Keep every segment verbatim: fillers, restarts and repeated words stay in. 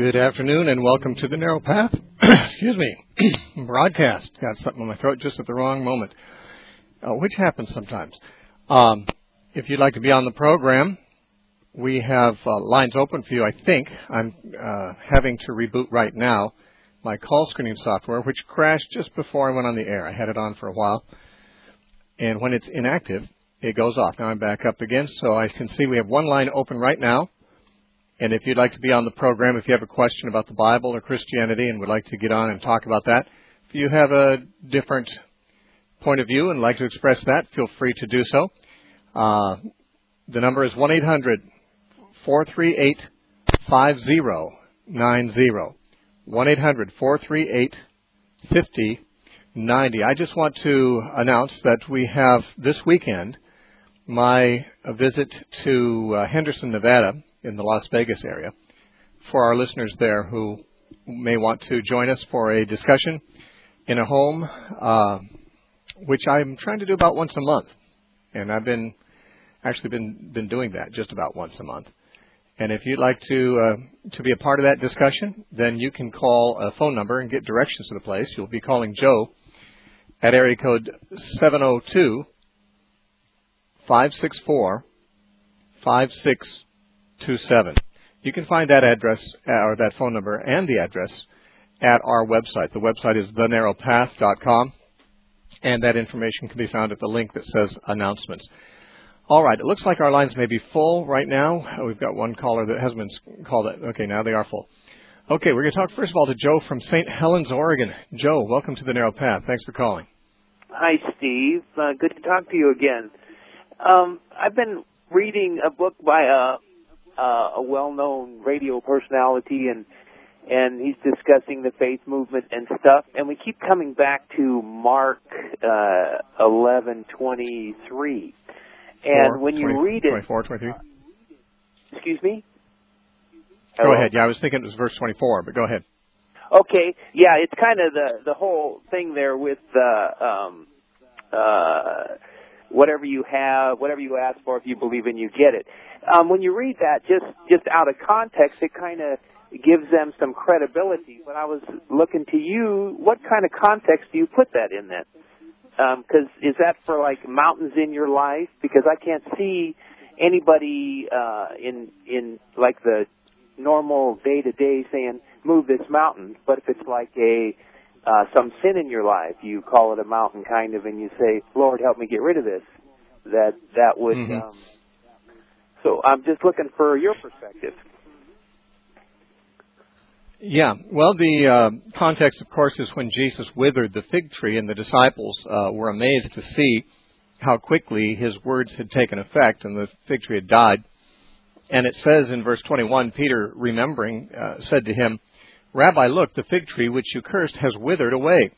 Good afternoon and welcome to the Narrow Path, excuse me, broadcast. Got something in my throat just at the wrong moment, uh, which happens sometimes. Um, if you'd like to be on the program, we have uh, lines open for you, I think. I'm uh, having to reboot right now my call screening software, which crashed just before I went on the air. I had it on for a while, and when it's inactive, it goes off. Now I'm back up again, so I can see we have one line open right now. And if you'd like to be on the program, if you have a question about the Bible or Christianity and would like to get on and talk about that, if you have a different point of view and like to express that, feel free to do so. Uh, the number is one eight hundred, four three eight, five zero nine zero. one eight hundred, four three eight, five zero nine zero. I just want to announce that we have this weekend my a visit to uh, Henderson, Nevada, in the Las Vegas area, for our listeners there who may want to join us for a discussion in a home, uh, which I'm trying to do about once a month. And I've been actually been, been doing that just about once a month. And if you'd like to uh, to be a part of that discussion, then you can call a phone number and get directions to the place. You'll be calling Joe at area code seven oh two, five six four, five six two seven. You can find that address uh, or that phone number and the address at our website. The website is the narrow path dot com, and that information can be found at the link that says announcements. All right, it looks like our lines may be full right now. We've got one caller that hasn't been called. Okay, now they are full. Okay, we're going to talk first of all to Joe from Saint Helens, Oregon. Joe, welcome to the Narrow Path. Thanks for calling. Hi, Steve. Uh, good to talk to you again. Um, I've been reading a book by a Uh, a well-known radio personality, and and he's discussing the faith movement and stuff. And we keep coming back to Mark uh, eleven twenty-three. And Four, when you twenty, read it, twenty-four, twenty-three. Excuse me. Go Hello? ahead. Yeah, I was thinking it was verse twenty-four, but go ahead. Okay. Yeah, it's kind of the the whole thing there with uh, um, uh, whatever you have, whatever you ask for, if you believe in, you get it. Um, when you read that, just, just out of context, it kind of gives them some credibility. When I was looking to you, what kind of context do you put that in then? Because um, is that for, like, mountains in your life? Because I can't see anybody uh, in, in like, the normal day-to-day saying, move this mountain. But if it's like a uh, some sin in your life, you call it a mountain kind of, and you say, Lord, help me get rid of this, that that would... Mm-hmm. Um, So I'm just looking for your perspective. Yeah, well, the uh, context, of course, is when Jesus withered the fig tree, and the disciples uh, were amazed to see how quickly his words had taken effect, and the fig tree had died. And it says in verse twenty-one, Peter, remembering, uh, said to him, Rabbi, look, the fig tree which you cursed has withered away.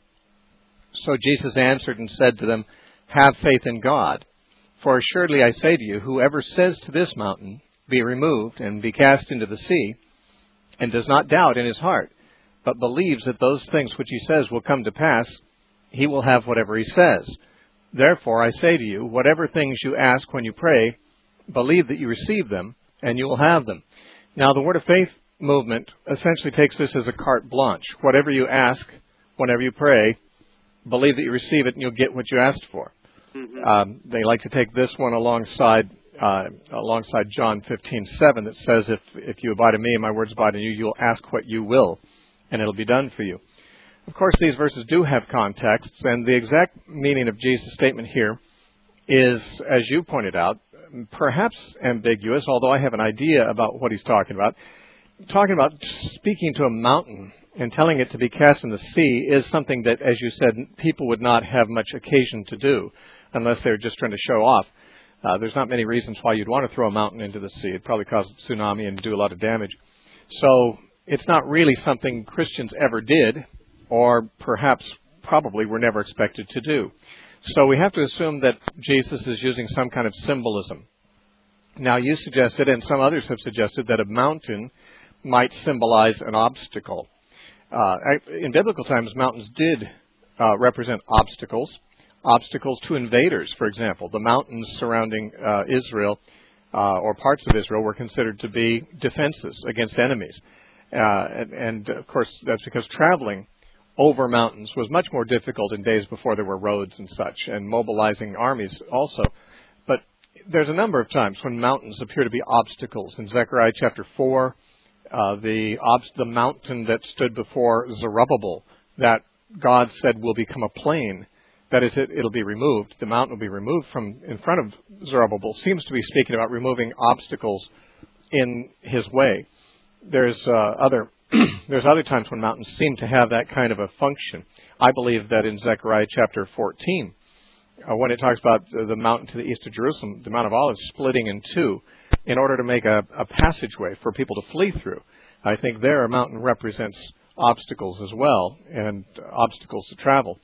So Jesus answered and said to them, have faith in God. For assuredly I say to you, whoever says to this mountain, be removed and be cast into the sea, and does not doubt in his heart, but believes that those things which he says will come to pass, he will have whatever he says. Therefore I say to you, whatever things you ask when you pray, believe that you receive them, and you will have them. Now the Word of Faith movement essentially takes this as a carte blanche. Whatever you ask, whenever you pray, believe that you receive it, and you'll get what you asked for. Mm-hmm. Um, they like to take this one alongside uh, alongside John fifteen seven that says, if if you abide in me and my words abide in you, you'll ask what you will, and it'll be done for you. Of course, these verses do have contexts, and the exact meaning of Jesus' statement here is, as you pointed out, perhaps ambiguous, although I have an idea about what he's talking about. Talking about speaking to a mountain and telling it to be cast in the sea is something that, as you said, people would not have much occasion to do unless they're just trying to show off. Uh, there's not many reasons why you'd want to throw a mountain into the sea. It'd probably cause a tsunami and do a lot of damage. So it's not really something Christians ever did, or perhaps probably were never expected to do. So we have to assume that Jesus is using some kind of symbolism. Now, you suggested, and some others have suggested, that a mountain might symbolize an obstacle. Uh, in biblical times, mountains did uh, represent obstacles, obstacles to invaders, for example. The mountains surrounding uh, Israel uh, or parts of Israel were considered to be defenses against enemies. Uh, and, and, of course, that's because traveling over mountains was much more difficult in days before there were roads and such, and mobilizing armies also. But there's a number of times when mountains appear to be obstacles. In Zechariah chapter four, uh, the, obst- the mountain that stood before Zerubbabel, that God said will become a plain, that is, it, it'll be removed. The mountain will be removed from in front of Zerubbabel. Seems to be speaking about removing obstacles in his way. There's uh, other there's other times when mountains seem to have that kind of a function. I believe that in Zechariah chapter fourteen, uh, when it talks about the mountain to the east of Jerusalem, the Mount of Olives splitting in two in order to make a, a passageway for people to flee through. I think there a mountain represents obstacles as well, and obstacles to travel.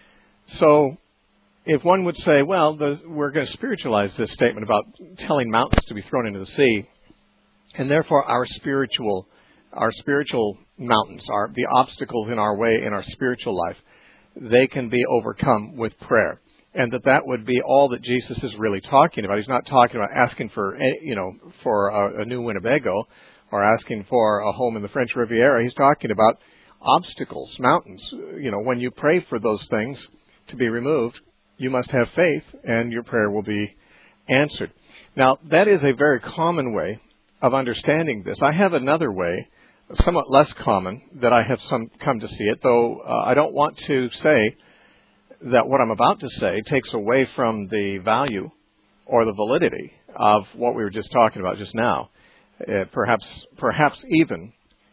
So if one would say, well, the, we're going to spiritualize this statement about telling mountains to be thrown into the sea, and therefore our spiritual our spiritual mountains, our, the obstacles in our way in our spiritual life, they can be overcome with prayer. And that that would be all that Jesus is really talking about. He's not talking about asking for, you know, for a, a new Winnebago or asking for a home in the French Riviera. He's talking about obstacles, mountains. You know, when you pray for those things to be removed, you must have faith and your prayer will be answered. Now, that is a very common way of understanding this. I have another way, somewhat less common, that I have some come to see it, though uh, I don't want to say that what I'm about to say takes away from the value or the validity of what we were just talking about just now. Uh, perhaps, perhaps even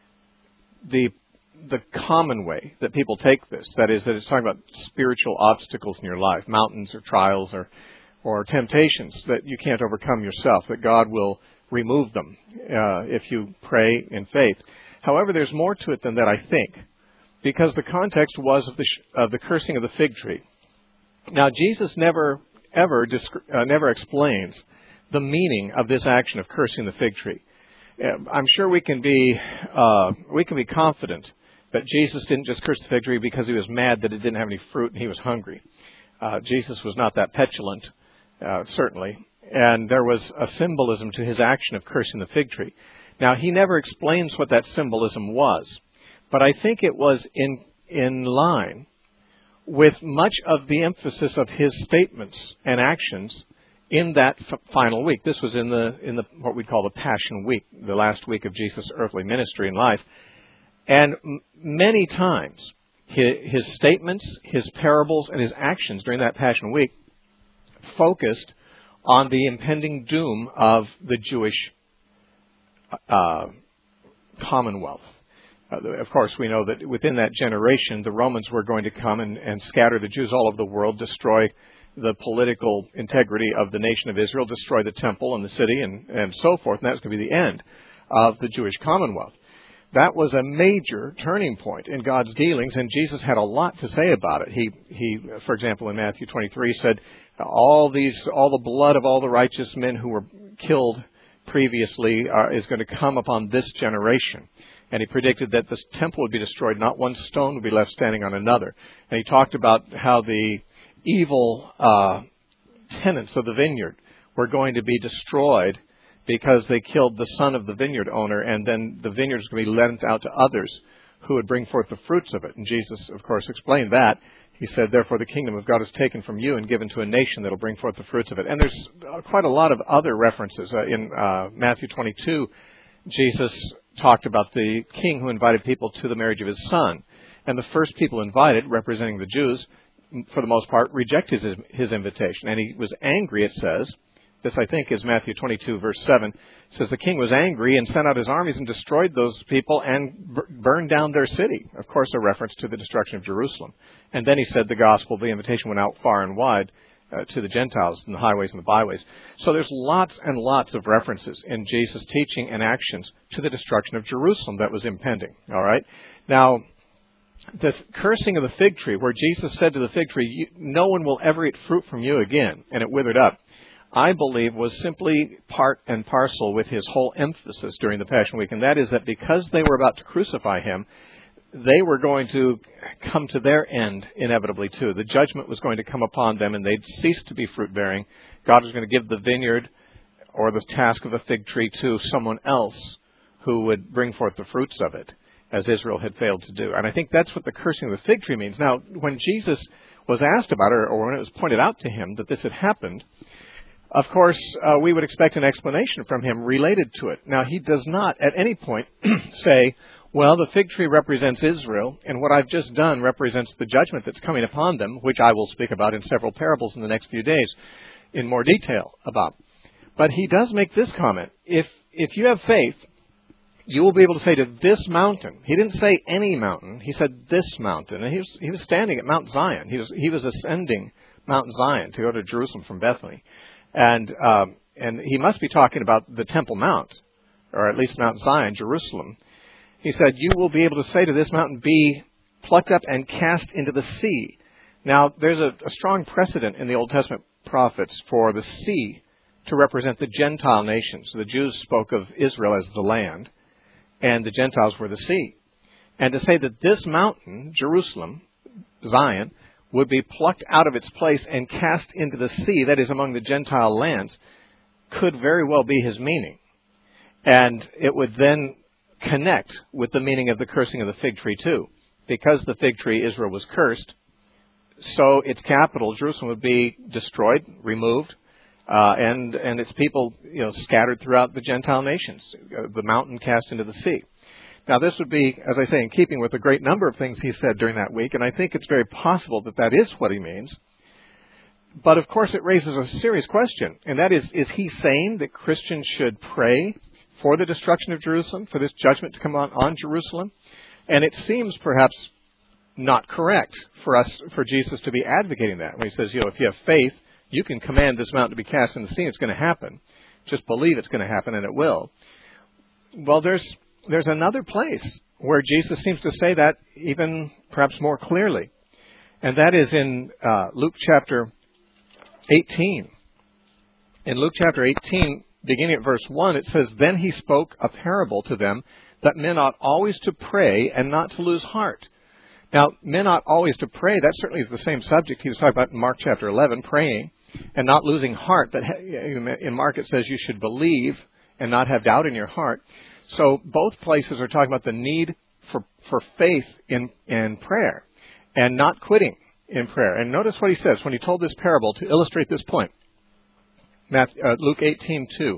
the the common way that people take this, that is, that it's talking about spiritual obstacles in your life, mountains or trials or or temptations that you can't overcome yourself, that God will remove them uh, if you pray in faith. However, there's more to it than that, I think, because the context was of the, sh- of the cursing of the fig tree. Now, Jesus never, ever, disc- uh, never explains the meaning of this action of cursing the fig tree. Uh, I'm sure we can be uh, we can be confident that Jesus didn't just curse the fig tree because he was mad that it didn't have any fruit and he was hungry. Uh, Jesus was not that petulant, uh, certainly. And there was a symbolism to his action of cursing the fig tree. Now, he never explains what that symbolism was, but I think it was in in line with much of the emphasis of his statements and actions in that f- final week. This was in the in the what we call the Passion Week, the last week of Jesus' earthly ministry and life. And m- many times, his, his statements, his parables, and his actions during that Passion Week focused on the impending doom of the Jewish uh, commonwealth. Uh, of course, we know that within that generation, the Romans were going to come and, and scatter the Jews all over the world, destroy the political integrity of the nation of Israel, destroy the temple and the city, and, and so forth. And that was going to be the end of the Jewish commonwealth. That was a major turning point in God's dealings, and Jesus had a lot to say about it. He, he, for example, in Matthew twenty-three said, all these, all the blood of all the righteous men who were killed previously uh, is going to come upon this generation. And he predicted that the temple would be destroyed, not one stone would be left standing on another. And he talked about how the evil uh, tenants of the vineyard were going to be destroyed because they killed the son of the vineyard owner, and then the vineyard is going to be lent out to others who would bring forth the fruits of it. And Jesus, of course, explained that. He said, therefore, the kingdom of God is taken from you and given to a nation that will bring forth the fruits of it. And there's uh, quite a lot of other references. Uh, in uh, Matthew twenty-two, Jesus talked about the king who invited people to the marriage of his son. And the first people invited, representing the Jews, for the most part, rejected his, his invitation. And he was angry, it says. This, I think, is Matthew twenty-two, verse seven. It says the king was angry and sent out his armies and destroyed those people and b- burned down their city. Of course, a reference to the destruction of Jerusalem. And then he said the gospel, the invitation went out far and wide uh, to the Gentiles in the highways and the byways. So there's lots and lots of references in Jesus' teaching and actions to the destruction of Jerusalem that was impending. All right? Now, the cursing of the fig tree, where Jesus said to the fig tree, no one will ever eat fruit from you again, and it withered up, I believe was simply part and parcel with his whole emphasis during the Passion Week, and that is that because they were about to crucify him, they were going to come to their end inevitably too. The judgment was going to come upon them, and they'd cease to be fruit-bearing. God was going to give the vineyard or the task of a fig tree to someone else who would bring forth the fruits of it, as Israel had failed to do. And I think that's what the cursing of the fig tree means. Now, when Jesus was asked about it, or when it was pointed out to him that this had happened, of course, uh, we would expect an explanation from him related to it. Now, he does not at any point say, well, the fig tree represents Israel, and what I've just done represents the judgment that's coming upon them, which I will speak about in several parables in the next few days in more detail about. But he does make this comment. If if you have faith, you will be able to say to this mountain. He didn't say any mountain. He said this mountain. And he was, he was standing at Mount Zion. He was he was ascending Mount Zion to go to Jerusalem from Bethany. And um, and he must be talking about the Temple Mount, or at least Mount Zion, Jerusalem. He said, you will be able to say to this mountain, be plucked up and cast into the sea. Now, there's a, a strong precedent in the Old Testament prophets for the sea to represent the Gentile nations. The Jews spoke of Israel as the land, and the Gentiles were the sea. And to say that this mountain, Jerusalem, Zion, would be plucked out of its place and cast into the sea, that is among the Gentile lands, could very well be his meaning. And it would then connect with the meaning of the cursing of the fig tree too. Because the fig tree, Israel, was cursed, so its capital, Jerusalem, would be destroyed, removed, uh, and and its people, you know, scattered throughout the Gentile nations, uh, the mountain cast into the sea. Now, this would be, as I say, in keeping with a great number of things he said during that week, and I think it's very possible that that is what he means. But, of course, it raises a serious question, and that is, is he saying that Christians should pray for the destruction of Jerusalem, for this judgment to come on, on Jerusalem? And it seems perhaps not correct for us, for Jesus to be advocating that. When he says, you know, if you have faith, you can command this mountain to be cast in the sea. It's going to happen. Just believe it's going to happen, and it will. Well, there's there's another place where Jesus seems to say that even perhaps more clearly. And that is in uh, Luke chapter eighteen. In Luke chapter eighteen, beginning at verse one, it says, then he spoke a parable to them that men ought always to pray and not to lose heart. Now, men ought always to pray. That certainly is the same subject he was talking about in Mark chapter eleven, praying and not losing heart. But in Mark it says you should believe and not have doubt in your heart. So both places are talking about the need for, for faith in, in prayer and not quitting in prayer. And notice what he says when he told this parable to illustrate this point. Matthew, uh, Luke eighteen two.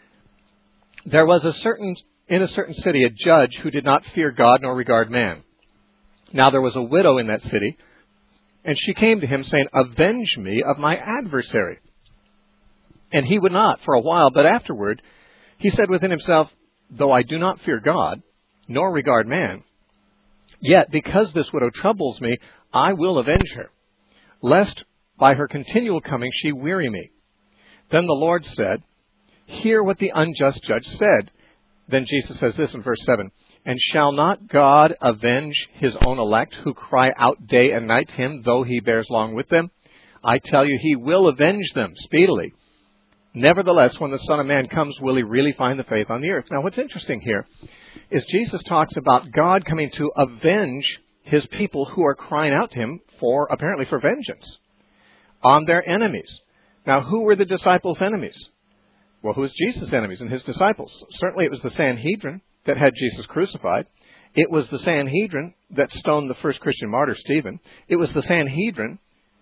There was a certain in a certain city a judge who did not fear God nor regard man. Now there was a widow in that city, and she came to him saying, avenge me of my adversary. And he would not for a while, but afterward he said within himself, though I do not fear God nor regard man, yet because this widow troubles me, I will avenge her, lest by her continual coming she weary me. Then the Lord said, hear what the unjust judge said. Then Jesus says this in verse seven, and shall not God avenge his own elect who cry out day and night to him, though he bears long with them? I tell you, he will avenge them speedily. Nevertheless, when the Son of Man comes, will he really find the faith on the earth? Now, what's interesting here is Jesus talks about God coming to avenge his people who are crying out to him for, apparently for vengeance on their enemies. Now, who were the disciples' enemies? Well, who was Jesus' enemies and his disciples? Certainly it was the Sanhedrin that had Jesus crucified. It was the Sanhedrin that stoned the first Christian martyr, Stephen. It was the Sanhedrin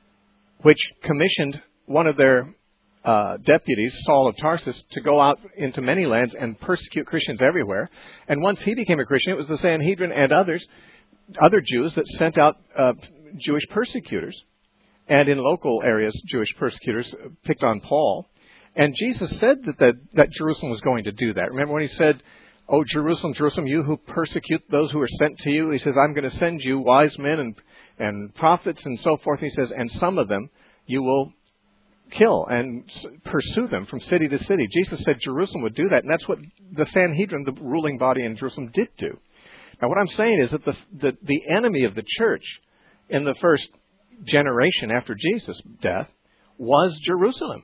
which commissioned one of their uh, deputies, Saul of Tarsus, to go out into many lands and persecute Christians everywhere. And once he became a Christian, it was the Sanhedrin and others, other Jews that sent out uh, Jewish persecutors. And in local areas, Jewish persecutors picked on Paul. And Jesus said that, that that Jerusalem was going to do that. Remember when he said, oh, Jerusalem, Jerusalem, you who persecute those who are sent to you. He says, I'm going to send you wise men and, and prophets and so forth. He says, and some of them you will kill and pursue them from city to city. Jesus said Jerusalem would do that. And that's what the Sanhedrin, the ruling body in Jerusalem, did do. Now, what I'm saying is that the, the, the enemy of the church in the first generation after Jesus' death was Jerusalem,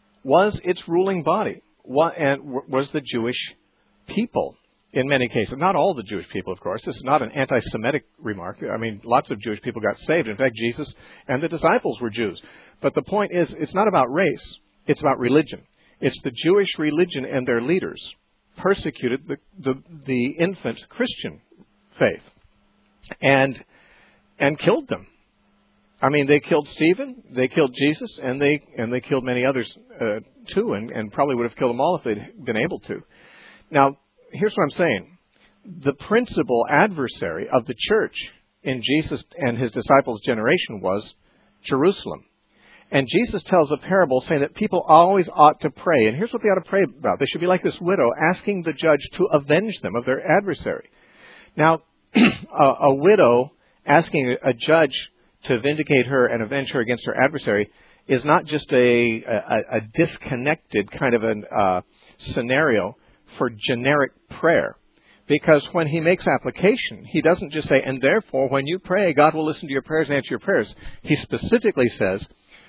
was its ruling body, and was the Jewish people in many cases. Not all the Jewish people, of course. This is not an anti-Semitic remark. I mean, lots of Jewish people got saved. In fact, Jesus and the disciples were Jews. But the point is, it's not about race. It's about religion. It's the Jewish religion and their leaders persecuted the, the, the infant Christian faith and and killed them. I mean, they killed Stephen, they killed Jesus, and they and they killed many others uh, too, and, and probably would have killed them all if they'd been able to. Now, here's what I'm saying. The principal adversary of the church in Jesus and his disciples' generation was Jerusalem. And Jesus tells a parable saying that people always ought to pray. And here's what they ought to pray about. They should be like this widow asking the judge to avenge them of their adversary. Now, a, a widow asking a judge to vindicate her and avenge her against her adversary is not just a, a, a disconnected kind of a uh, scenario for generic prayer. Because when he makes application, he doesn't just say, and therefore when you pray, God will listen to your prayers and answer your prayers. He specifically says,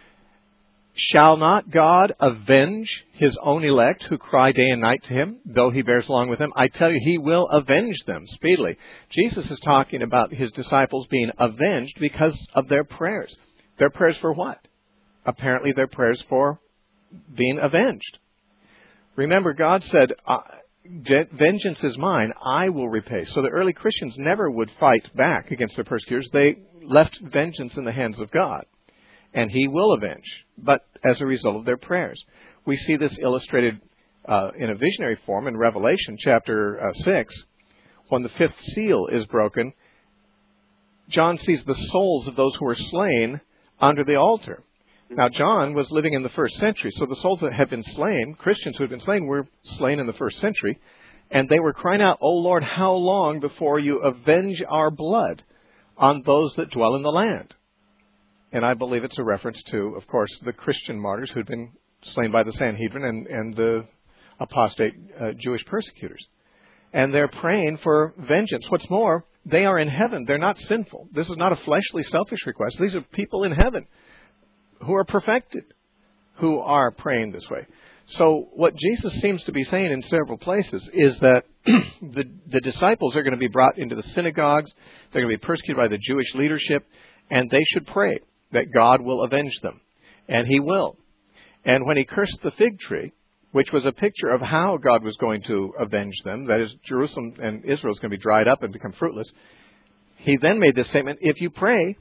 shall not God avenge his own elect who cry day and night to him, though he bears along with them? I tell you, he will avenge them speedily. Jesus is talking about his disciples being avenged because of their prayers. Their prayers for what? Apparently their prayers for being avenged. Remember, God said, uh, vengeance is mine, I will repay. So the early Christians never would fight back against their persecutors. They left vengeance in the hands of God. And he will avenge, but as a result of their prayers. We see this illustrated uh, in a visionary form in Revelation chapter uh, six. When the fifth seal is broken, John sees the souls of those who were slain under the altar. Now, John was living in the first century, so the souls that had been slain, Christians who had been slain, were slain in the first century, and they were crying out, O Lord, how long before you avenge our blood on those that dwell in the land? And I believe it's a reference to, of course, the Christian martyrs who had been slain by the Sanhedrin and, and the apostate uh, Jewish persecutors. And they're praying for vengeance. What's more, they are in heaven. They're not sinful. This is not a fleshly, selfish request. These are people in heaven who are perfected, who are praying this way. So what Jesus seems to be saying in several places is that the, the disciples are going to be brought into the synagogues. They're going to be persecuted by the Jewish leadership, and they should pray that God will avenge them. And he will. And when he cursed the fig tree, which was a picture of how God was going to avenge them, that is, Jerusalem and Israel is going to be dried up and become fruitless, he then made this statement, if you pray,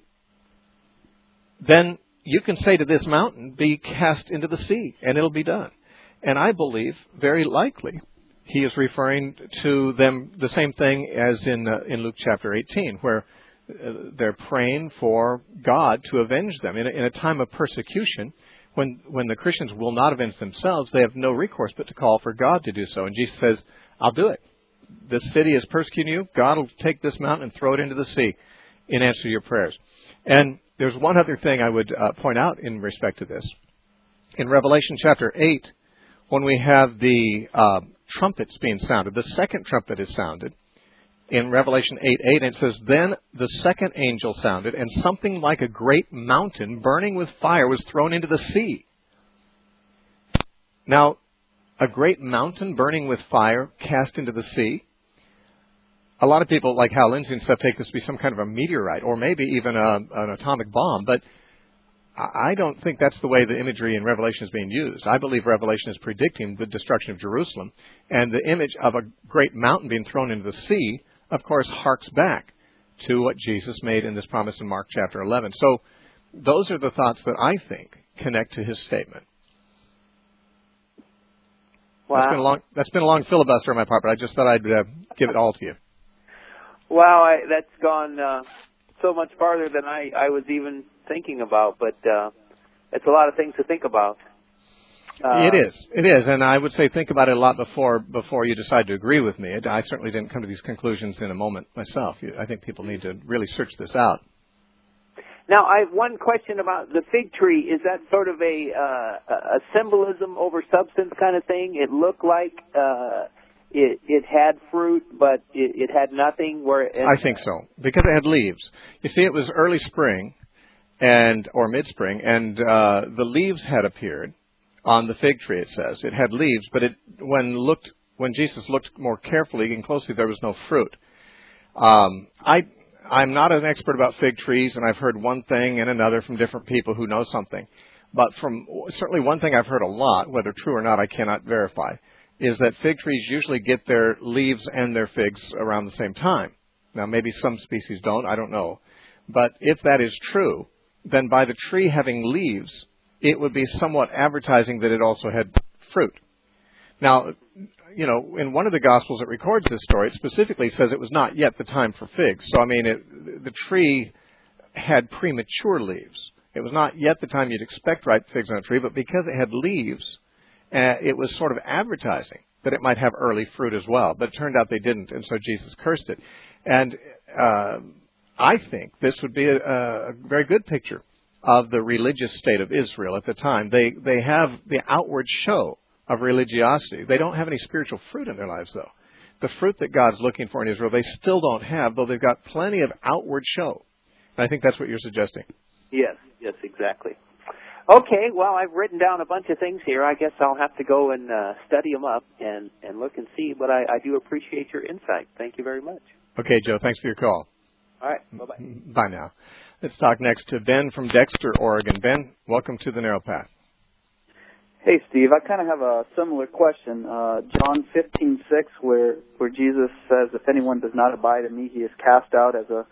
then you can say to this mountain, be cast into the sea, and it'll be done. And I believe, very likely, he is referring to them the same thing as in uh, in Luke chapter eighteen, where they're praying for God to avenge them. In a, in a time of persecution, when when the Christians will not avenge themselves, they have no recourse but to call for God to do so. And Jesus says, I'll do it. This city is persecuting you. God will take this mountain and throw it into the sea in answer to your prayers. And there's one other thing I would uh, point out in respect to this. In Revelation chapter eight, when we have the uh, trumpets being sounded, the second trumpet is sounded, in Revelation eight eight, and it says, then the second angel sounded, and something like a great mountain burning with fire was thrown into the sea. Now, a great mountain burning with fire cast into the sea. A lot of people, like Hal Lindsey and stuff, take this to be some kind of a meteorite, or maybe even a, an atomic bomb, but I don't think that's the way the imagery in Revelation is being used. I believe Revelation is predicting the destruction of Jerusalem, and the image of a great mountain being thrown into the sea, of course, harks back to what Jesus made in this promise in Mark chapter eleven. So those are the thoughts that I think connect to his statement. Wow. That's been a long, that's been a long filibuster on my part, but I just thought I'd uh, give it all to you. Wow, I, that's gone uh, so much farther than I, I was even thinking about, but uh, it's a lot of things to think about. Uh, it is. It is. And I would say think about it a lot before before you decide to agree with me. I certainly didn't come to these conclusions in a moment myself. I think people need to really search this out. Now, I have one question about the fig tree. Is that sort of a, uh, a symbolism over substance kind of thing? It looked like uh, it, it had fruit, but it, it had nothing. Where it, I think so, because it had leaves. You see, it was early spring and or mid-spring, and uh, the leaves had appeared. On the fig tree, it says. It had leaves, but it, when looked, when Jesus looked more carefully and closely, there was no fruit. Um, I, I'm not an expert about fig trees, and I've heard one thing and another from different people who know something. But from certainly one thing I've heard a lot, whether true or not, I cannot verify, is that fig trees usually get their leaves and their figs around the same time. Now, maybe some species don't, I don't know. But if that is true, then by the tree having leaves, it would be somewhat advertising that it also had fruit. Now, you know, in one of the Gospels that records this story, it specifically says it was not yet the time for figs. So, I mean, it, the tree had premature leaves. It was not yet the time you'd expect ripe figs on a tree, but because it had leaves, uh, it was sort of advertising that it might have early fruit as well. But it turned out they didn't, and so Jesus cursed it. And uh, I think this would be a, a very good picture of the religious state of Israel at the time. They they have the outward show of religiosity. They don't have any spiritual fruit in their lives, though. The fruit that God's looking for in Israel, they still don't have, though they've got plenty of outward show. And I think that's what you're suggesting. Yes, yes, exactly. Okay, well, I've written down a bunch of things here. I guess I'll have to go and uh, study them up and, and look and see, but I, I do appreciate your insight. Thank you very much. Okay, Joe, thanks for your call. All right, bye-bye. Bye now. Let's talk next to Ben from Dexter, Oregon. Ben, welcome to the Narrow Path. Hey, Steve, I kind of have a similar question. Uh, John fifteen six, where where Jesus says, "If anyone does not abide in me, he is cast out as a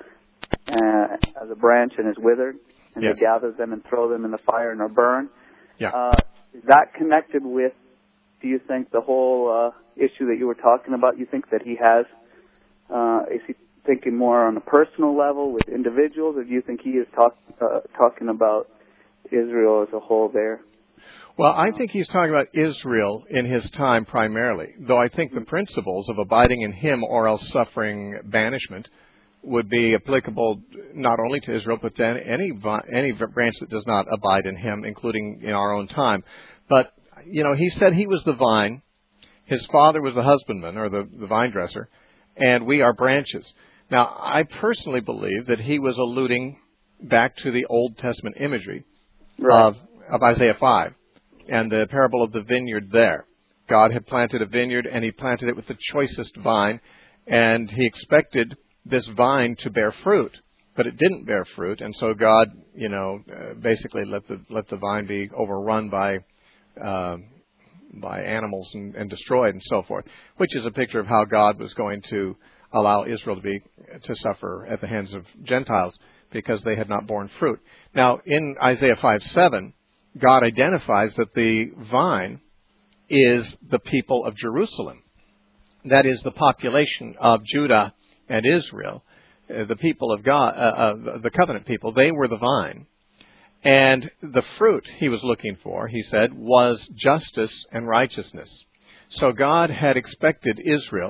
uh, as a branch and is withered, and yes. they gather them and throw them in the fire and are burned." Yeah. Uh, is that connected with, do you think, the whole uh, issue that you were talking about? You think that he has, uh, is he thinking more on a personal level with individuals, or do you think he is talk, uh, talking about Israel as a whole there? Well, I think he's talking about Israel in his time primarily, though I think the principles of abiding in him or else suffering banishment would be applicable not only to Israel, but to any any branch that does not abide in him, including in our own time. But, you know, he said he was the vine, his father was the husbandman, or the, the vine dresser, and we are branches. Now, I personally believe that he was alluding back to the Old Testament imagery right. of, of Isaiah five. And the parable of the vineyard there. God had planted a vineyard, and he planted it with the choicest vine, and he expected this vine to bear fruit, but it didn't bear fruit, and so God, you know, uh, basically let the let the vine be overrun by uh, by animals and, and destroyed and so forth, which is a picture of how God was going to allow Israel to be to suffer at the hands of Gentiles because they had not borne fruit. Now, in Isaiah five seven, God identifies that the vine is the people of Jerusalem. That is the population of Judah and Israel, uh, the people of God, uh, uh, the covenant people. They were the vine. And the fruit he was looking for, he said, was justice and righteousness. So God had expected Israel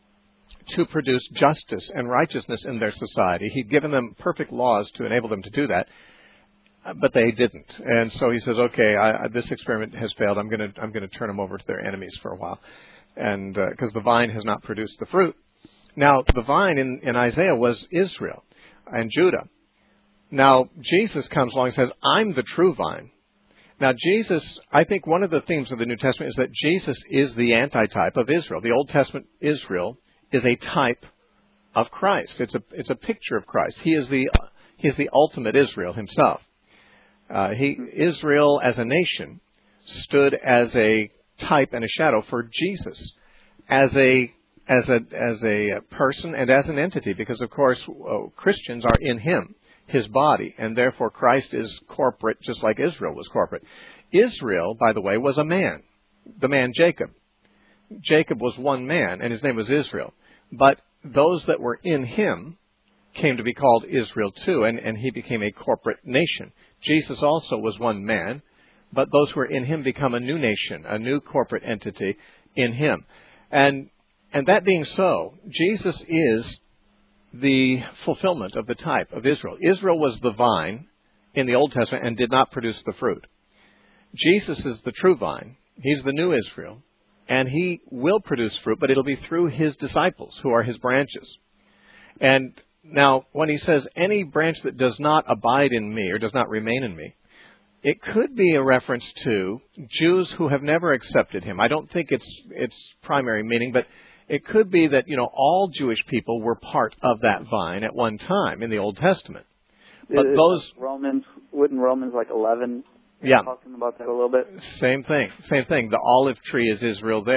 to produce justice and righteousness in their society. He'd given them perfect laws to enable them to do that. But they didn't, and so he says, "Okay, I, I, this experiment has failed. I'm going to I'm going to turn them over to their enemies for a while, and because uh, the vine has not produced the fruit." Now, the vine in, in Isaiah was Israel and Judah. Now, Jesus comes along and says, "I'm the true vine." Now, Jesus, I think one of the themes of the New Testament is that Jesus is the antitype of Israel. The Old Testament Israel is a type of Christ. It's a it's a picture of Christ. He is the he is the ultimate Israel himself. Uh, he, Israel as a nation stood as a type and a shadow for Jesus, as a as a as a person and as an entity, because of course uh, Christians are in Him, His body, and therefore Christ is corporate, just like Israel was corporate. Israel, by the way, was a man, the man Jacob. Jacob was one man, and his name was Israel. But those that were in him came to be called Israel too, and, and he became a corporate nation. Jesus also was one man, but those who are in him become a new nation, a new corporate entity in him. And and that being so, Jesus is the fulfillment of the type of Israel. Israel was the vine in the Old Testament and did not produce the fruit. Jesus is the true vine. He's the new Israel, and he will produce fruit, but it'll be through his disciples, who are his branches. And now, when he says, any branch that does not abide in me or does not remain in me, it could be a reference to Jews who have never accepted him. I don't think it's its primary meaning, but it could be that, you know, all Jewish people were part of that vine at one time in the Old Testament. But Is those Romans, wouldn't Romans like eleven yeah. talking about that a little bit? Same thing. Same thing. The olive tree is Israel there.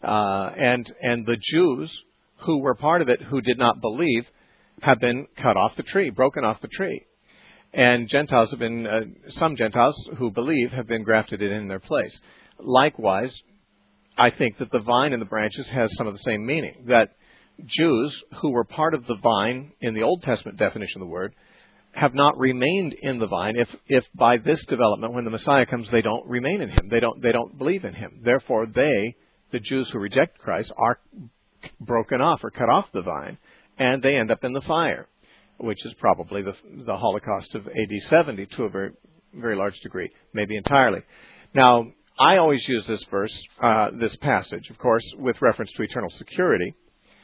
Uh, and and the Jews who were part of it, who did not believe, have been cut off the tree, broken off the tree. And Gentiles have been, uh, some Gentiles who believe have been grafted in their place. Likewise, I think that the vine and the branches has some of the same meaning, that Jews who were part of the vine in the Old Testament definition of the word have not remained in the vine if, if by this development, when the Messiah comes, they don't remain in him. They don't, they don't believe in him. Therefore, they, the Jews who reject Christ, are broken off or cut off the vine, and they end up in the fire, which is probably the, the Holocaust of A D seventy to a very, very large degree, maybe entirely. Now, I always use this verse, uh, this passage, of course, with reference to eternal security,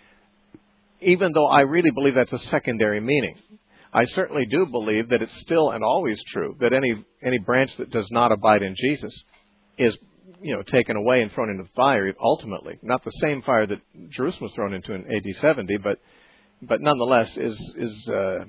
even though I really believe that's a secondary meaning. I certainly do believe that it's still and always true that any any branch that does not abide in Jesus is, you know, taken away and thrown into the fire ultimately. Not the same fire that Jerusalem was thrown into in A D seventy, but but nonetheless is is uh,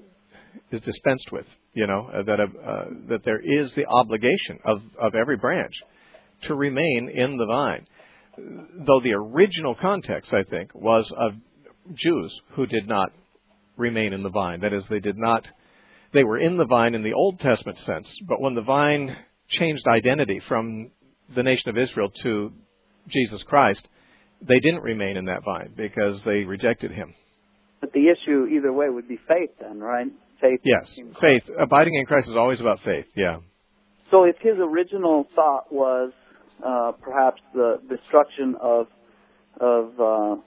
is dispensed with. You know uh, that uh, that there is the obligation of of every branch to remain in the vine. Though the original context, I think, was of Jews who did not remain in the vine. That is, they did not, they were in the vine in the Old Testament sense, but when the vine changed identity from the nation of Israel to Jesus Christ, they didn't remain in that vine because they rejected him. But the issue either way would be faith then, right? Faith. Yes, faith. Abiding in Christ is always about faith, yeah. So if his original thought was uh, perhaps the destruction of of uh,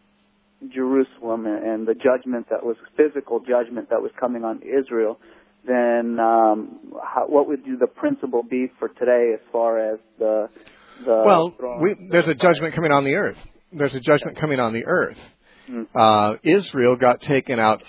Jerusalem and the judgment that was physical judgment that was coming on Israel, then um, how, what would the principle be for today as far as the the well, we, there's a judgment coming on the earth. There's a judgment coming on the earth. Mm-hmm. Uh, Israel got taken out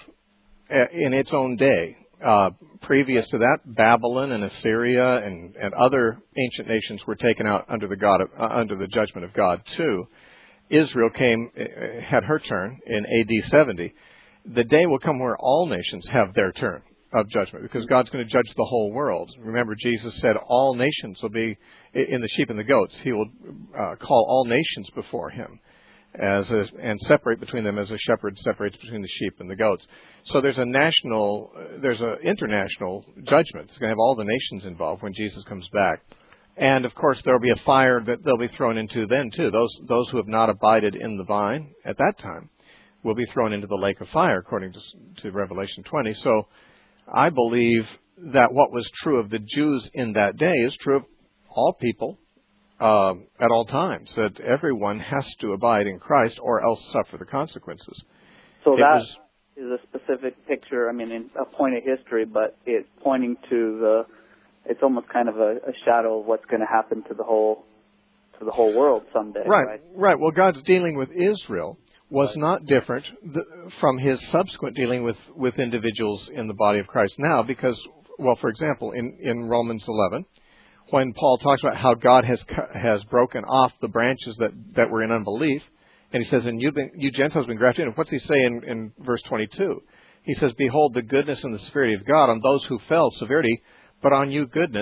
in its own day. Uh, previous to that, Babylon and Assyria and, and other ancient nations were taken out under the God of, uh, under the judgment of God too. Israel came, had her turn in A D seventy. The day will come where all nations have their turn of judgment because God's going to judge the whole world. Remember, Jesus said all nations will be in the sheep and the goats. He will uh, call all nations before him as a, and separate between them as a shepherd separates between the sheep and the goats. So there's a national, there's an international judgment. It's going to have all the nations involved when Jesus comes back. And, of course, there will be a fire that they'll be thrown into then, too. Those those who have not abided in the vine at that time will be thrown into the lake of fire, according to, to Revelation twenty. So I believe that what was true of the Jews in that day is true of all people uh, at all times, that everyone has to abide in Christ or else suffer the consequences. So it that was, is a specific picture, I mean, in a point of history, but it's pointing to the... It's almost kind of a, a shadow of what's going to happen to the whole to the whole world someday. Right, right. Right. Well, God's dealing with Israel was right. not different th- from his subsequent dealing with, with individuals in the body of Christ now because, well, for example, in, in Romans eleven, when Paul talks about how God has has broken off the branches that, that were in unbelief, and he says, and you've been, you Gentiles have been grafted in. What's he say in, in verse twenty-two? He says, behold the goodness and the severity of God on those who fell, severity, but on you goodness,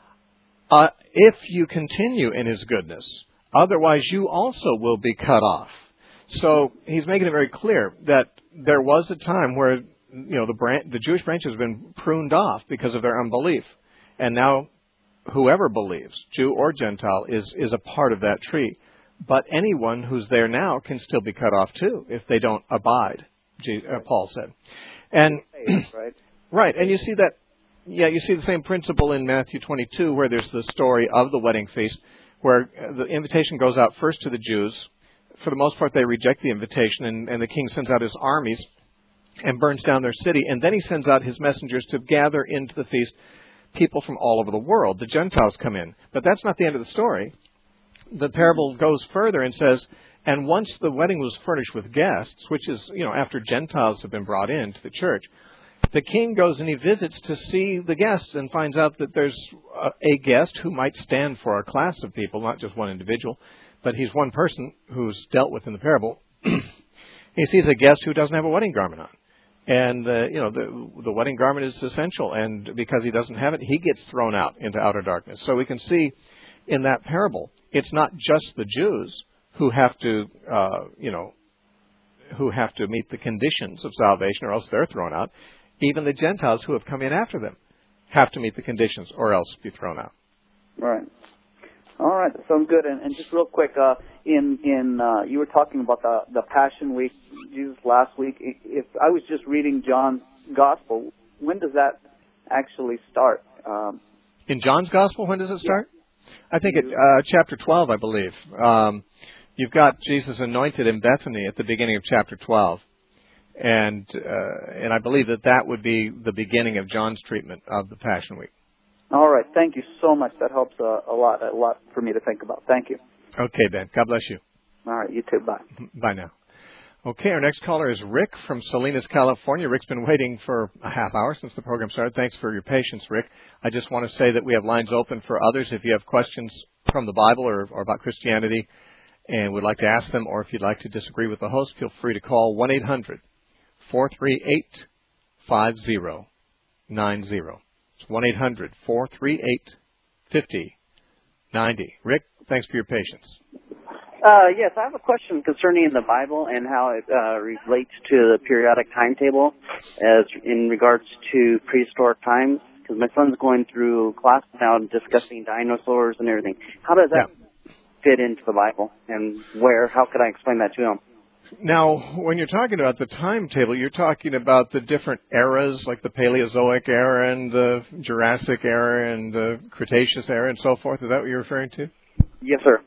uh, if you continue in his goodness. Otherwise, you also will be cut off. So he's making it very clear that there was a time where, you know, the branch, the Jewish branch has been pruned off because of their unbelief. And now whoever believes, Jew or Gentile, is, is a part of that tree. But anyone who's there now can still be cut off too if they don't abide, uh, Paul said. And right. right, and you see that. Yeah, you see the same principle in Matthew twenty-two where there's the story of the wedding feast where the invitation goes out first to the Jews. For the most part, they reject the invitation, and, and the king sends out his armies and burns down their city. And then he sends out his messengers to gather into the feast people from all over the world. The Gentiles come in. But that's not the end of the story. The parable goes further and says, and once the wedding was furnished with guests, which is, you know, after Gentiles have been brought into the church, the king goes and he visits to see the guests and finds out that there's a, a guest who might stand for a class of people, not just one individual, but he's one person who's dealt with in the parable. He sees a guest who doesn't have a wedding garment on. And, uh, you know, the, the wedding garment is essential. And because he doesn't have it, he gets thrown out into outer darkness. So we can see in that parable, it's not just the Jews who have to, uh, you know, who have to meet the conditions of salvation, or else they're thrown out. Even the Gentiles who have come in after them have to meet the conditions, or else be thrown out. Right. All right, that sounds good. And, and just real quick, uh, in in uh, you were talking about the the Passion Week, Jesus last week. If I was just reading John's Gospel, when does that actually start? Um, in John's Gospel, when does it start? Yeah. I think at uh, chapter twelve, I believe. Um, you've got Jesus anointed in Bethany at the beginning of chapter twelve, and uh, and I believe that that would be the beginning of John's treatment of the Passion Week. All right. Thank you so much. That helps uh, a lot, a lot for me to think about. Thank you. Okay, Ben. God bless you. All right. You too. Bye. Bye now. Okay, our next caller is Rick from Salinas, California. Rick's been waiting for a half hour since the program started. Thanks for your patience, Rick. I just want to say that we have lines open for others. If you have questions from the Bible or, or about Christianity and would like to ask them, or if you'd like to disagree with the host, feel free to call one eight hundred four three eight five zero nine zero. It's one eight hundred four three eight five zero nine zero. Rick, thanks for your patience. Uh, yes, I have a question concerning the Bible and how it uh, relates to the periodic timetable as in regards to prehistoric times. Because my son's going through class now discussing dinosaurs and everything. How does that yeah. fit into the Bible, and where? How could I explain that to him? Now, when you're talking about the timetable, you're talking about the different eras, like the Paleozoic era and the Jurassic era and the Cretaceous era and so forth. Is that what you're referring to? Yes, sir.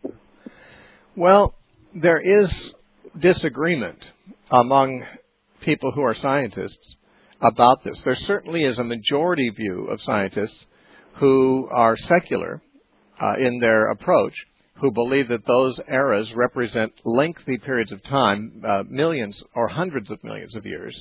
Well, there is disagreement among people who are scientists about this. There certainly is a majority view of scientists who are secular uh, in their approach, who believe that those eras represent lengthy periods of time, uh, millions or hundreds of millions of years,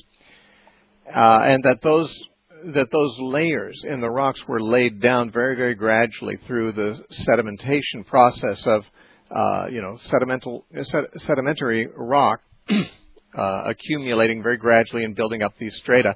uh, and that those that those layers in the rocks were laid down very, very gradually through the sedimentation process of, uh, you know, sedimental, sed- sedimentary rock uh, accumulating very gradually and building up these strata.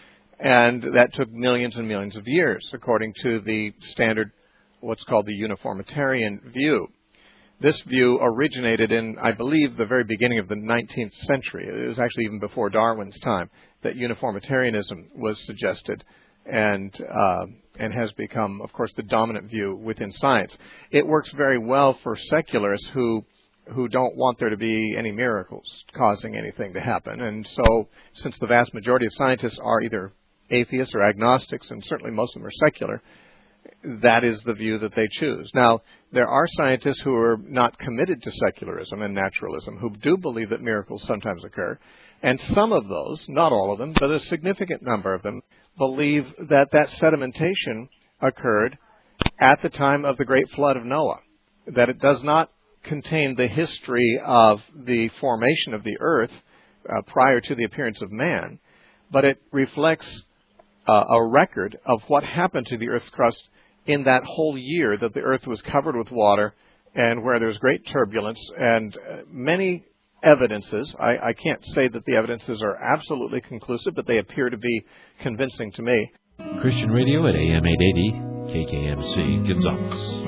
And that took millions and millions of years, according to the standard, what's called the uniformitarian view. This view originated in, I believe, the very beginning of the nineteenth century. It was actually even before Darwin's time that uniformitarianism was suggested, and uh, and has become, of course, the dominant view within science. It works very well for secularists who who don't want there to be any miracles causing anything to happen. And so, since the vast majority of scientists are either atheists or agnostics, and certainly most of them are secular, that is the view that they choose. Now, there are scientists who are not committed to secularism and naturalism, who do believe that miracles sometimes occur. And some of those, not all of them, but a significant number of them, believe that that sedimentation occurred at the time of the great flood of Noah, that it does not contain the history of the formation of the earth uh, prior to the appearance of man, but it reflects uh, a record of what happened to the earth's crust in that whole year that the earth was covered with water and where there was great turbulence and uh, many evidences. I, I can't say that the evidences are absolutely conclusive, but they appear to be convincing to me. Christian Radio at A M eight eighty, K K M C, Gonzales.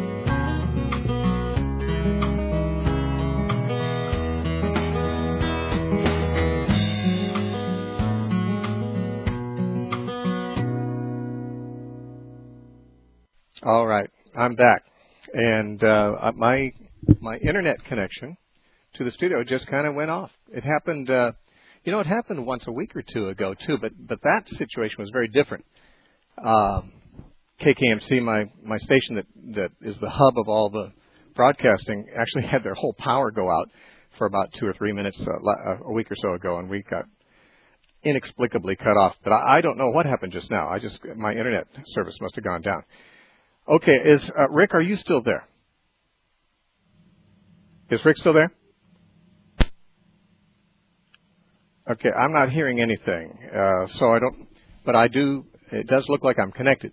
All right, I'm back, and uh, my my internet connection to the studio just kind of went off. It happened, uh, you know, it happened once a week or two ago too, but but that situation was very different. Uh, K K M C, my my station that that is the hub of all the broadcasting, actually had their whole power go out for about two or three minutes uh, a week or so ago, and we got inexplicably cut off. But I, I don't know what happened just now. I just my internet service must have gone down. Okay, is uh, Rick, are you still there? Is Rick still there? Okay, I'm not hearing anything, uh, so I don't, but I do, it does look like I'm connected.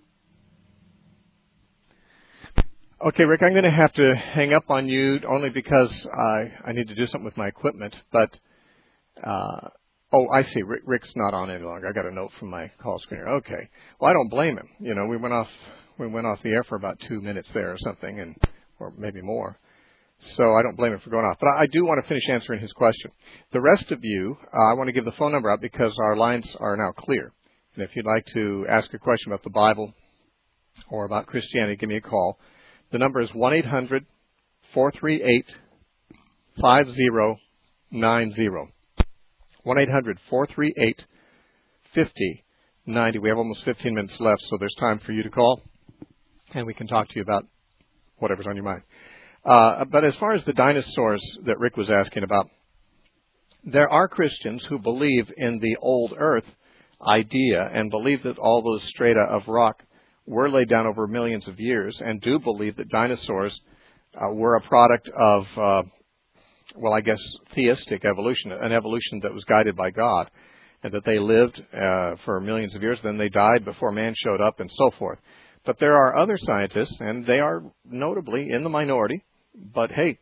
Okay, Rick, I'm going to have to hang up on you only because I, I need to do something with my equipment, but, uh, oh, I see, Rick, Rick's not on any longer. I got a note from my call screener. Okay, well, I don't blame him. You know, we went off, we went off the air for about two minutes there or something, and or maybe more. So I don't blame him for going off. But I do want to finish answering his question. The rest of you, uh, I want to give the phone number out because our lines are now clear. And if you'd like to ask a question about the Bible or about Christianity, give me a call. The number is one eight hundred four three eight five zero nine zero. one eight hundred four three eight five zero nine zero. We have almost fifteen minutes left, so there's time for you to call, and we can talk to you about whatever's on your mind. Uh, but as far as the dinosaurs that Rick was asking about, there are Christians who believe in the old earth idea and believe that all those strata of rock were laid down over millions of years and do believe that dinosaurs uh, were a product of, uh, well, I guess, theistic evolution, an evolution that was guided by God, and that they lived uh, for millions of years, then they died before man showed up and so forth. But there are other scientists, and they are notably in the minority, but hey,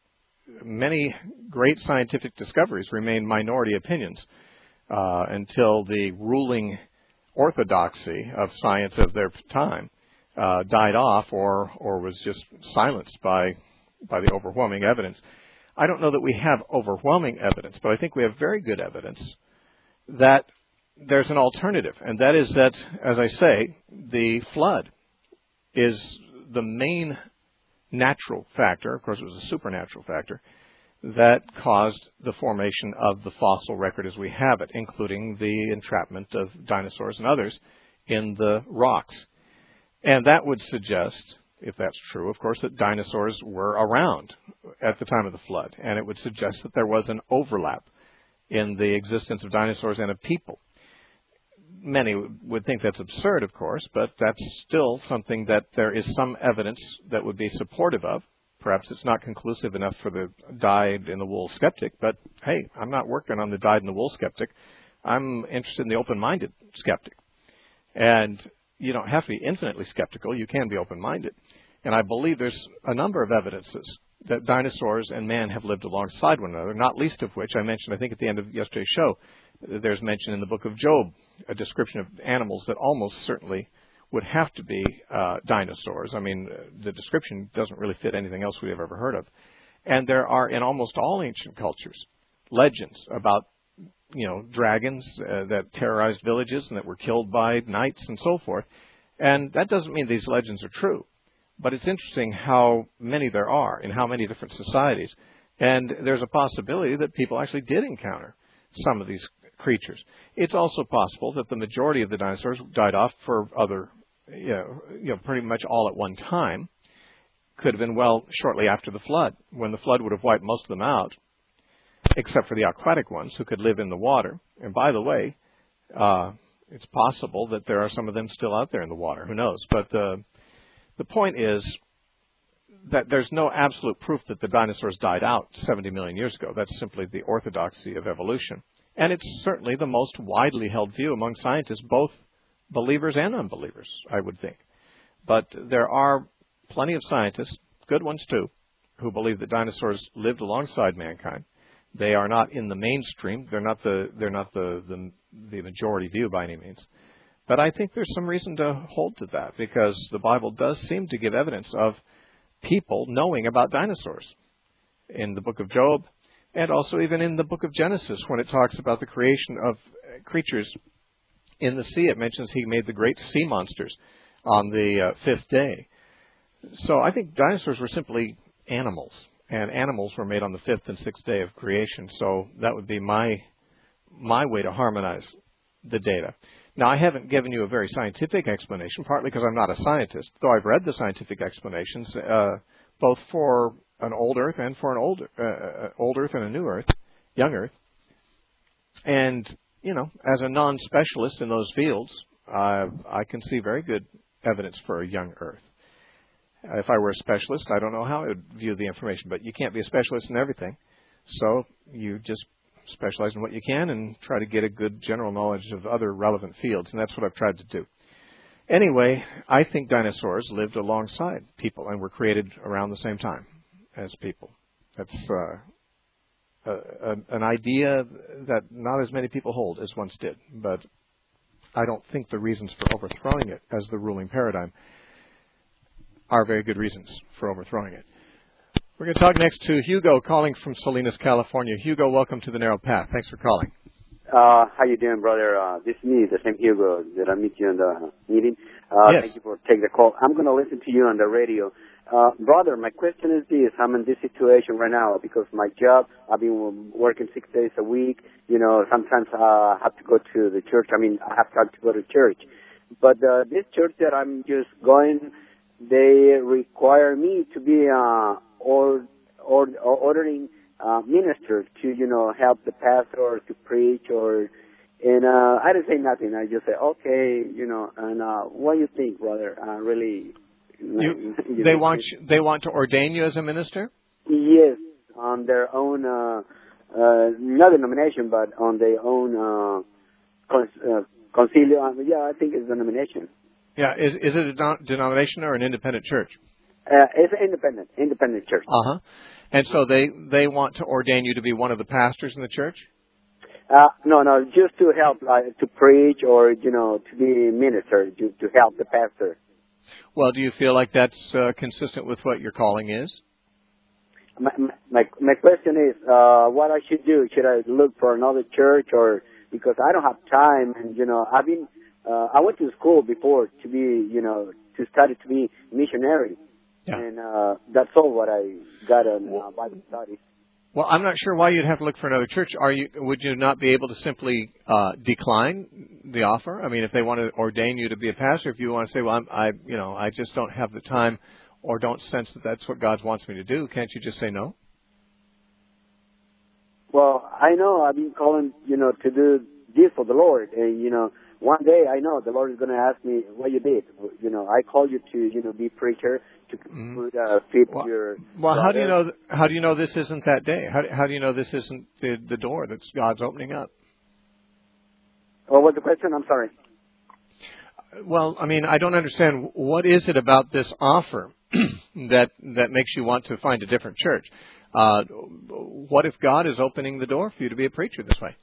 many great scientific discoveries remain minority opinions uh, until the ruling orthodoxy of science of their time uh, died off or or was just silenced by by the overwhelming evidence. I don't know that we have overwhelming evidence, but I think we have very good evidence that there's an alternative, and that is that, as I say, the flood is the main natural factor, of course it was a supernatural factor, that caused the formation of the fossil record as we have it, including the entrapment of dinosaurs and others in the rocks. And that would suggest, if that's true, of course, that dinosaurs were around at the time of the flood. And it would suggest that there was an overlap in the existence of dinosaurs and of people. Many would think that's absurd, of course, but that's still something that there is some evidence that would be supportive of. Perhaps it's not conclusive enough for the dyed-in-the-wool skeptic, but hey, I'm not working on the dyed-in-the-wool skeptic. I'm interested in the open-minded skeptic. And you don't have to be infinitely skeptical. You can be open-minded. And I believe there's a number of evidences that dinosaurs and man have lived alongside one another, not least of which I mentioned, I think, at the end of yesterday's show. There's mention in the book of Job, a description of animals that almost certainly would have to be uh, dinosaurs. I mean, the description doesn't really fit anything else we've ever heard of. And there are, in almost all ancient cultures, legends about, you know, dragons uh, that terrorized villages and that were killed by knights and so forth. And that doesn't mean these legends are true. But it's interesting how many there are in how many different societies. And there's a possibility that people actually did encounter some of these creatures. It's also possible that the majority of the dinosaurs died off for other, you know, you know, pretty much all at one time. Could have been, well, shortly after the flood, when the flood would have wiped most of them out, except for the aquatic ones who could live in the water. And by the way, uh, it's possible that there are some of them still out there in the water. Who knows? But uh, the point is that there's no absolute proof that the dinosaurs died out seventy million years ago. That's simply the orthodoxy of evolution. And it's certainly the most widely held view among scientists, both believers and unbelievers, I would think. But there are plenty of scientists, good ones too, who believe that dinosaurs lived alongside mankind. They are not in the mainstream. They're not the they're not the, the the majority view by any means. But I think there's some reason to hold to that, because the Bible does seem to give evidence of people knowing about dinosaurs. In the book of Job, and also even in the book of Genesis, when it talks about the creation of creatures in the sea, it mentions he made the great sea monsters on the uh, fifth day. So I think dinosaurs were simply animals, and animals were made on the fifth and sixth day of creation. So that would be my my way to harmonize the data. Now, I haven't given you a very scientific explanation, partly because I'm not a scientist, though I've read the scientific explanations, uh, both for an old Earth and for an old, uh, old Earth and a new Earth, young Earth. And, you know, as a non-specialist in those fields, uh, I can see very good evidence for a young Earth. Uh, if I were a specialist, I don't know how I would view the information, but you can't be a specialist in everything. So you just specialize in what you can and try to get a good general knowledge of other relevant fields, and that's what I've tried to do. Anyway, I think dinosaurs lived alongside people and were created around the same time as people. That's uh, a, a, an idea that not as many people hold as once did, but I don't think the reasons for overthrowing it as the ruling paradigm are very good reasons for overthrowing it. We're going to talk next to Hugo calling from Salinas, California. Hugo, welcome to the Narrow Path. Thanks for calling. Uh, how you doing, brother? Uh, this is me, the same Hugo that I meet you in the meeting. Uh, yes. Thank you for taking the call. I'm going to listen to you on the radio. Uh, brother, my question is this. I'm in this situation right now because my job, I've been working six days a week. You know, sometimes uh, I have to go to the church. I mean, I have to, have to go to church. But uh, this church that I'm just going, they require me to be uh, or, or, or ordering uh, minister to, you know, help the pastor or to preach or, and uh, I didn't say nothing. I just said, okay, you know, and uh, what do you think, brother? Uh, really, you, you they know, want you, they want to ordain you as a minister? Yes, on their own, uh, uh, not denomination, but on their own uh, con- uh, concilio. Uh, yeah, I think it's a denomination. Yeah, is is it a de- denomination or an independent church? Uh, it's an independent, independent church. Uh huh. And so they they want to ordain you to be one of the pastors in the church? Uh, no, no, just to help, like, to preach or, you know, to be minister, to, to help the pastor. Well, do you feel like that's uh, consistent with what your calling is? My, my, my question is, uh, what I should do? Should I look for another church or, because I don't have time and, you know, I've been, uh, I went to school before to be, you know, to study to be missionary. Yeah. And, uh, that's all what I got in uh, Bible studies. Well, I'm not sure why you'd have to look for another church. Are you? Would you not be able to simply uh, decline the offer? I mean, if they want to ordain you to be a pastor, if you want to say, "Well, I'm, I, you know, I just don't have the time, or don't sense that that's what God wants me to do," can't you just say no? Well, I know I've been calling, you know, to do this for the Lord, and you know, one day I know the Lord is going to ask me what you did. You know, I called you to, you know, be preacher. To mm-hmm. uh, feed well, your well, brother. how do you know? How do you know this isn't that day? How, how do you know this isn't the, the door that God's opening up? Well, what's the question? I'm sorry. Well, I mean, I don't understand. What is it about this offer that that makes you want to find a different church? Uh, what if God is opening the door for you to be a preacher this way?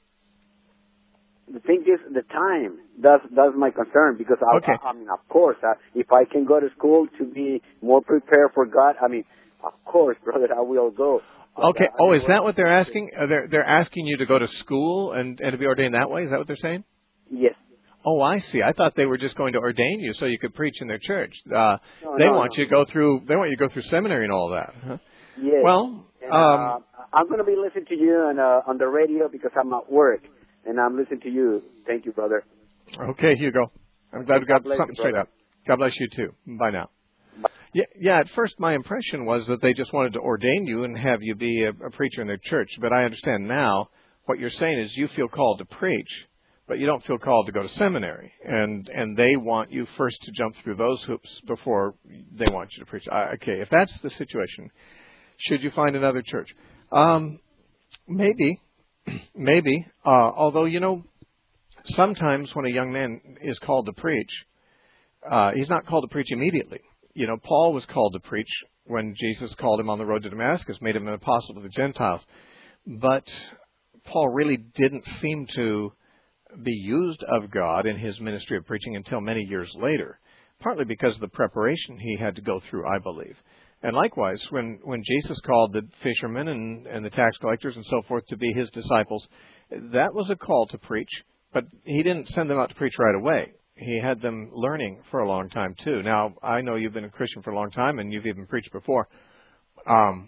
The thing is, the time. That's that's my concern because I, okay. I, I mean, of course, uh, if I can go to school to be more prepared for God, I mean, of course, brother, I will go. But, okay. Uh, oh, is that what they're asking? Uh, they're they're asking you to go to school and, and to be ordained that way? Is that what they're saying? Yes. Oh, I see. I thought they were just going to ordain you so you could preach in their church. Uh, no, they no, want no. you to go through. They want you to go through seminary and all that. Huh? Yes. Well, and, um, uh, I'm going to be listening to you on uh, on the radio because I'm at work. And I'm listening to you. Thank you, brother. Okay, Hugo. I'm glad we got something straight up. God bless you, too. Bye now. Bye. Yeah, yeah, at first my impression was that they just wanted to ordain you and have you be a, a preacher in their church. But I understand now what you're saying is you feel called to preach, but you don't feel called to go to seminary. And and they want you first to jump through those hoops before they want you to preach. I, okay, if that's the situation, should you find another church? Um, maybe. Maybe, uh, although, you know, sometimes when a young man is called to preach, uh, he's not called to preach immediately. You know, Paul was called to preach when Jesus called him on the road to Damascus, made him an apostle to the Gentiles. But Paul really didn't seem to be used of God in his ministry of preaching until many years later, partly because of the preparation he had to go through, I believe. And likewise, when, when Jesus called the fishermen and, and the tax collectors and so forth to be his disciples, that was a call to preach, but he didn't send them out to preach right away. He had them learning for a long time, too. Now, I know you've been a Christian for a long time, and you've even preached before. Um,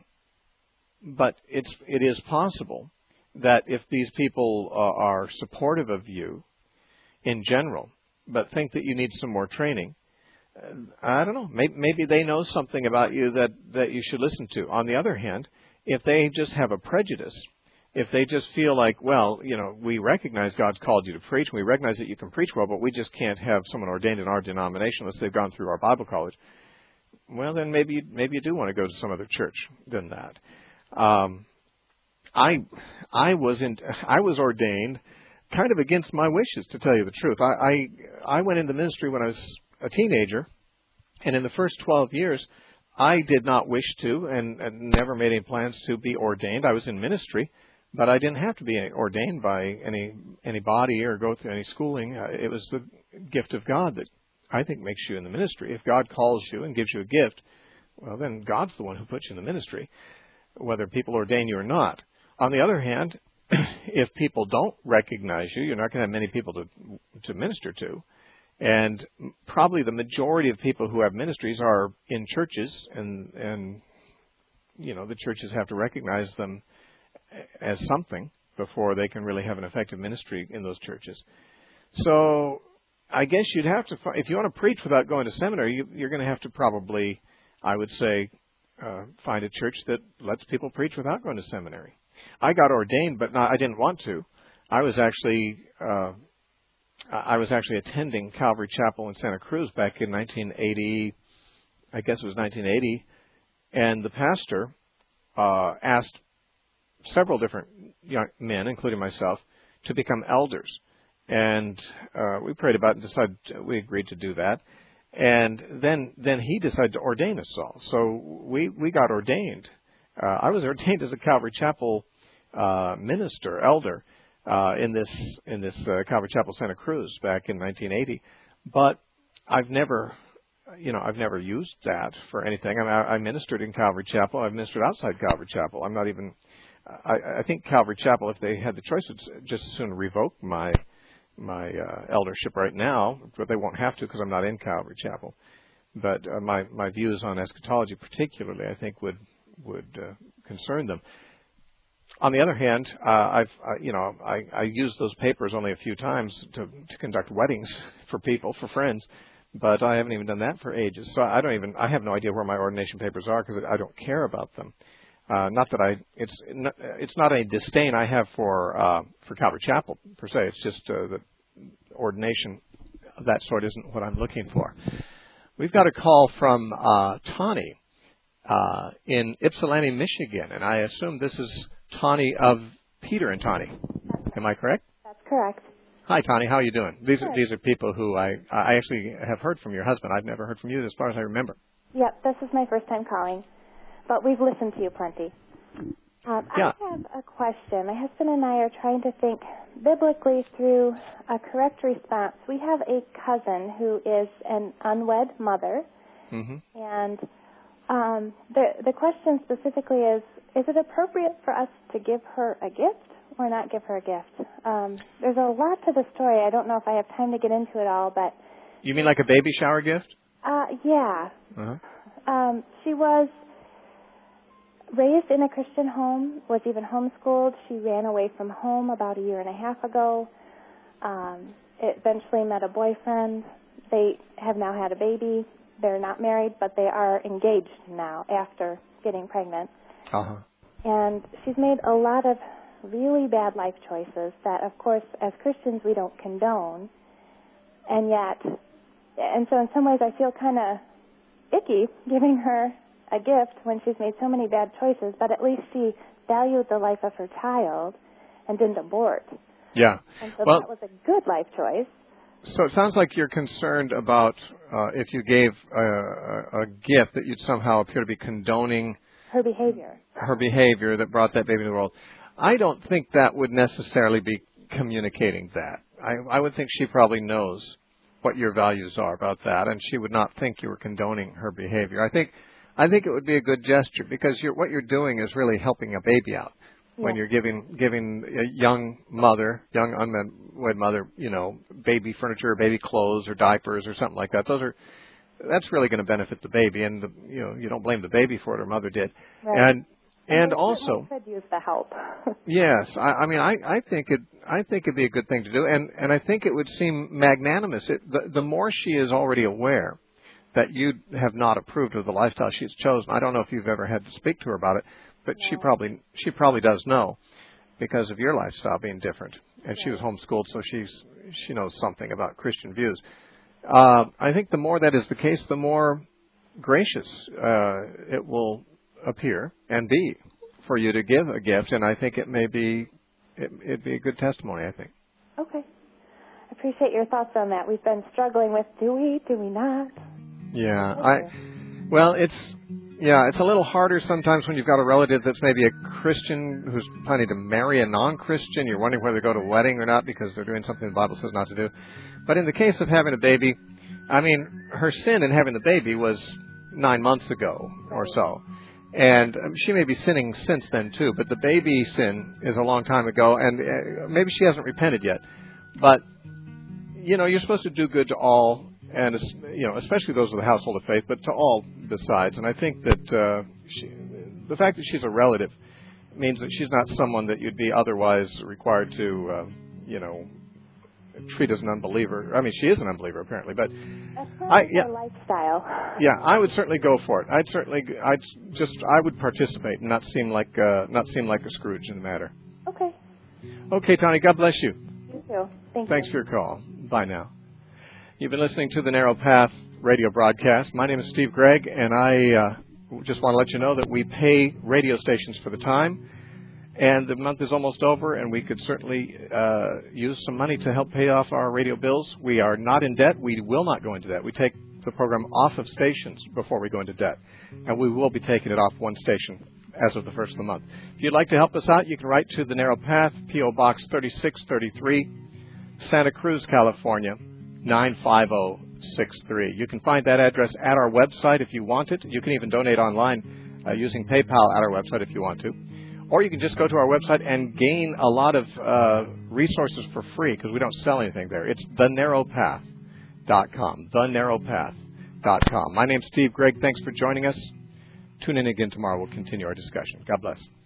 but it's, it is possible that if these people uh, are supportive of you in general, but think that you need some more training, I don't know. Maybe, maybe they know something about you that, that you should listen to. On the other hand, if they just have a prejudice, if they just feel like, well, you know, we recognize God's called you to preach, and we recognize that you can preach well, but we just can't have someone ordained in our denomination unless they've gone through our Bible college, well, then maybe maybe you do want to go to some other church than that. Um, I I was in I was ordained kind of against my wishes, to tell you the truth. I I, I went into ministry when I was a teenager, and in the first twelve years, I did not wish to and, and never made any plans to be ordained. I was in ministry, but I didn't have to be ordained by any anybody or go through any schooling. Uh, it was the gift of God that I think makes you in the ministry. If God calls you and gives you a gift, well, then God's the one who puts you in the ministry, whether people ordain you or not. On the other hand, if people don't recognize you, you're not going to have many people to to minister to. And probably the majority of people who have ministries are in churches, and, and you know, the churches have to recognize them as something before they can really have an effective ministry in those churches. So I guess you'd have to, if you want to preach without going to seminary, you, you're going to have to probably, I would say, uh, find a church that lets people preach without going to seminary. I got ordained, but not, I didn't want to. I was actually, uh, I was actually attending Calvary Chapel in Santa Cruz back in nineteen eighty. I guess it was nineteen eighty, and the pastor uh, asked several different young men, including myself, to become elders. And uh, we prayed about it and decided we agreed to do that. And then then he decided to ordain us all. So we, we got ordained. Uh, I was ordained as a Calvary Chapel uh, minister, elder, uh, in this in this uh, Calvary Chapel Santa Cruz back in nineteen eighty. But I've never, you know, I've never used that for anything. I mean, I, I ministered in Calvary Chapel. I've ministered outside Calvary Chapel. I'm not even. I, I think Calvary Chapel, if they had the choice, would just as soon revoke my my uh, eldership right now, but they won't have to because I'm not in Calvary Chapel. But uh, my my views on eschatology, particularly, I think would would uh, concern them. On the other hand, uh, I've uh, you know I, I used those papers only a few times to to conduct weddings for people, for friends, but I haven't even done that for ages. So I don't even I have no idea where my ordination papers are because I don't care about them. Uh, not that I, it's not, it's not a disdain I have for uh, for Calvary Chapel per se. It's just uh, that ordination of that sort isn't what I'm looking for. We've got a call from uh, Tawny uh, in Ypsilanti, Michigan, and I assume this is Tawny of Peter and Tawny. Am I correct? That's correct. Hi, Tawny. How are you doing? These Good. are these are people who I I actually have heard from your husband. I've never heard from you as far as I remember. Yep, this is my first time calling. But we've listened to you plenty. Um, yeah. I have a question. My husband and I are trying to think biblically through a correct response. We have a cousin who is an unwed mother, mm-hmm. and um, the the question specifically is: is it appropriate for us to give her a gift or not give her a gift? Um, there's a lot to the story. I don't know if I have time to get into it all, but you mean like a baby shower gift? Uh, yeah. Uh-huh. Um, she was raised in a Christian home, was even homeschooled. She ran away from home about a year and a half ago. Um, eventually met a boyfriend. They have now had a baby. They're not married, but they are engaged now after getting pregnant. Uh-huh. And she's made a lot of really bad life choices that, of course, as Christians we don't condone. And yet, and so in some ways I feel kind of icky giving her a gift when she's made so many bad choices, but at least she valued the life of her child and didn't abort. Yeah. And so well, that was a good life choice. So it sounds like you're concerned about uh, if you gave a, a, a gift that you'd somehow appear to be condoning her behavior. Her behavior that brought that baby into the world. I don't think that would necessarily be communicating that. I, I would think she probably knows what your values are about that, and she would not think you were condoning her behavior. I think I think it would be a good gesture because you're, what you're doing is really helping a baby out yeah. when you're giving giving a young mother, young unwed mother, you know, baby furniture, or baby clothes, or diapers, or something like that. Those are that's really going to benefit the baby, and the, you know you don't blame the baby for it. Her mother did, right. and and, and also could use the help. yes, I, I mean I, I think it I think it'd be a good thing to do, and and I think it would seem magnanimous. It, the, the more she is already aware that you have not approved of the lifestyle she's chosen. I don't know if you've ever had to speak to her about it, but no. she probably she probably does know because of your lifestyle being different. And yeah. she was homeschooled, so she's she knows something about Christian views. Uh, I think the more that is the case, the more gracious uh, it will appear and be for you to give a gift. And I think it may be it, it'd be a good testimony. I think. Okay, I appreciate your thoughts on that. We've been struggling with do we, do we not? Yeah, I, well, it's, yeah, it's a little harder sometimes when you've got a relative that's maybe a Christian who's planning to marry a non-Christian. You're wondering whether to go to a wedding or not because they're doing something the Bible says not to do. But in the case of having a baby, I mean, her sin in having the baby was, nine months ago or so. And um, she may be sinning since then, too. But the baby sin is a long time ago, and uh, maybe she hasn't repented yet. But, you know, you're supposed to do good to all, and, you know, especially those of the household of faith, but to all besides. And I think that uh, she, the fact that she's a relative means that she's not someone that you'd be otherwise required to, uh, you know, treat as an unbeliever. I mean, she is an unbeliever apparently, but That's I yeah, her lifestyle. Yeah, I would certainly go for it. I'd certainly, I'd just, I would participate and not seem like, uh, not seem like a Scrooge in the matter. Okay. Okay, Tony. God bless you. You too. Thank Thanks you. for your call. Bye now. You've been listening to the Narrow Path radio broadcast. My name is Steve Gregg, and I uh, just want to let you know that we pay radio stations for the time. And the month is almost over, and we could certainly uh, use some money to help pay off our radio bills. We are not in debt. We will not go into debt. We take the program off of stations before we go into debt. And we will be taking it off one station as of the first of the month. If you'd like to help us out, you can write to the Narrow Path, P O Box thirty-six thirty-three, Santa Cruz, California, nine five zero six three. You can find that address at our website if you want it. You can even donate online uh, using PayPal at our website if you want to. Or you can just go to our website and gain a lot of uh, resources for free because we don't sell anything there. It's the narrow path dot com, the narrow path dot com. My name's Steve Gregg. Thanks for joining us. Tune in again tomorrow. We'll continue our discussion. God bless.